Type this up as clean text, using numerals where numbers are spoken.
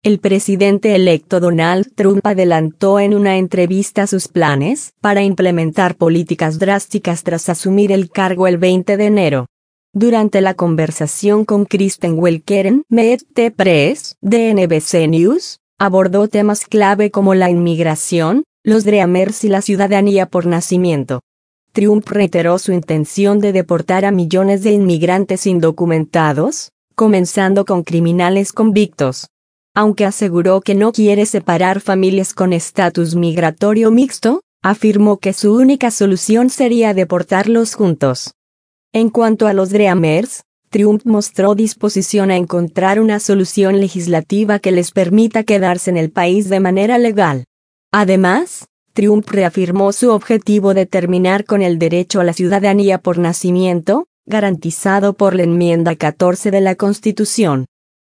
El presidente electo Donald Trump adelantó en una entrevista sus planes para implementar políticas drásticas tras asumir el cargo el 20 de enero. Durante la conversación con Kristen Welker en Meet the Press de NBC News, abordó temas clave como la inmigración, los Dreamers y la ciudadanía por nacimiento. Trump reiteró su intención de deportar a millones de inmigrantes indocumentados, comenzando con criminales convictos. Aunque aseguró que no quiere separar familias con estatus migratorio mixto, afirmó que su única solución sería deportarlos juntos. En cuanto a los Dreamers, Trump mostró disposición a encontrar una solución legislativa que les permita quedarse en el país de manera legal. Además, Trump reafirmó su objetivo de terminar con el derecho a la ciudadanía por nacimiento, garantizado por la enmienda 14 de la Constitución.